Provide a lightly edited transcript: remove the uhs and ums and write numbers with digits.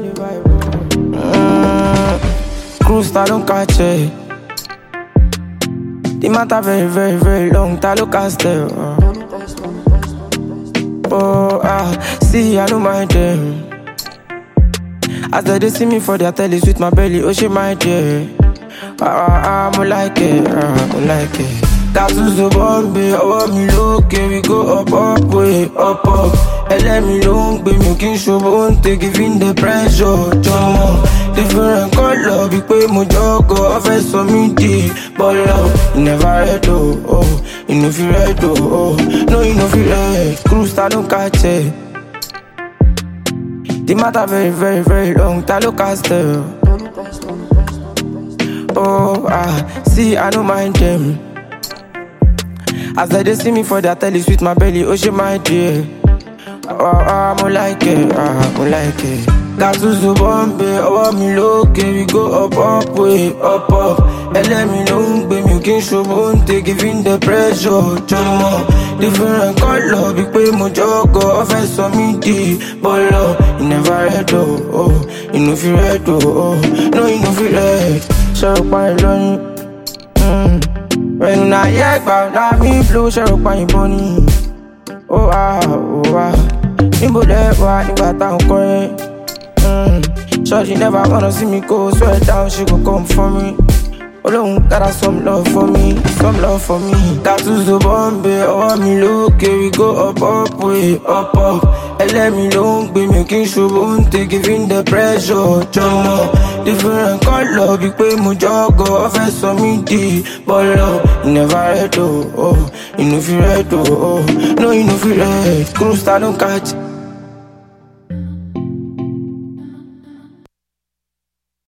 Cruise, I don't catch it. The matter very, very, very long. Ta look at still. See, I don't mind them. As they see me for their telly with my belly, oh she my dear. I'm like it, I'm like it. Tattoos of Bombay, oh me look, we go up, way, up. And let me long, baby, you can show, won't take giving the pressure, John. Different color, big way, my dog, offense for me, but love, you never read, oh, you know if you read, oh, no, you know if you read. Cruise, I don't catch it. The matter very, very, very long, ta look at still. See, I don't mind them. As they see me for their telly with my belly, oh she my dear. I'm like it, I'm like it. Tattoos of Bombay, oh me look, we go up, way, up. And let me know, baby, you can show, won't take giving the pressure, John. Different color, big way, my jog, offense for me, but love, you never read, oh, you know if you read, oh, no, you know if you read. Share up my lonely, when I yak back, now me blue, share up my bunny. Oh, Nimbo that one, but I'm going. Shorty never wanna see me go, swear down, she gon' come for me. Alone got some love for me, some love for me. Tattoos of Bombay, oh me look, we go up, way, up. And let me long, baby, making sure won't take giving the pressure, John. Different color, big way, my jog, offense for me, but love, you never read, oh, you know if you read, oh, no, you know if you read. Cruise, I don't catch.